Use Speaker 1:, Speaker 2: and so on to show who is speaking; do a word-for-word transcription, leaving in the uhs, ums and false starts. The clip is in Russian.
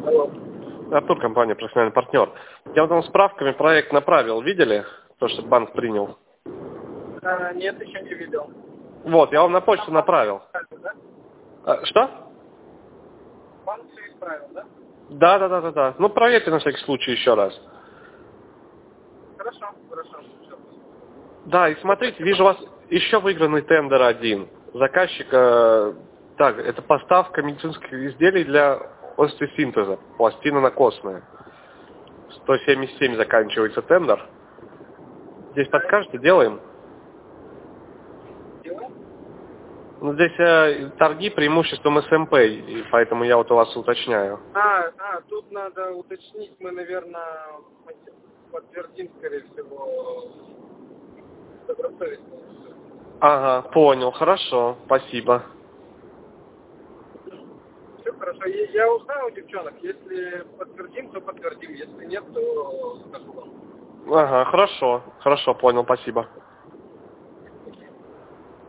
Speaker 1: Алло.
Speaker 2: Артур, компания «Профессиональный партнер». Я вот вам справками проект направил. Видели? То, что банк принял.
Speaker 1: А, нет, еще не видел.
Speaker 2: Вот, я вам на почту направил.
Speaker 1: Да?
Speaker 2: А, что?
Speaker 1: Банк все исправил, да?
Speaker 2: Да, да, да, да, да. Ну, проверьте на всякий случай еще раз.
Speaker 1: Хорошо, хорошо. Всё.
Speaker 2: Да, и смотрите, вижу у вас еще выигранный тендер один. Заказчика, так, это поставка медицинских изделий для остеосинтеза, пластинонокосная. сто семьдесят семь заканчивается тендер. Здесь подскажете, делаем?
Speaker 1: Дело?
Speaker 2: Ну, здесь э, торги преимуществом эс эм пэ, и поэтому я вот у вас уточняю.
Speaker 1: А, а, тут надо уточнить, мы, наверное, подтвердим, скорее всего, добросовестно.
Speaker 2: Ага, понял, хорошо, спасибо.
Speaker 1: Все хорошо. Я, я узнаю у девчонок. Если подтвердим, то подтвердим. Если нет, то скажу вам.
Speaker 2: Ага, хорошо, хорошо, понял, спасибо.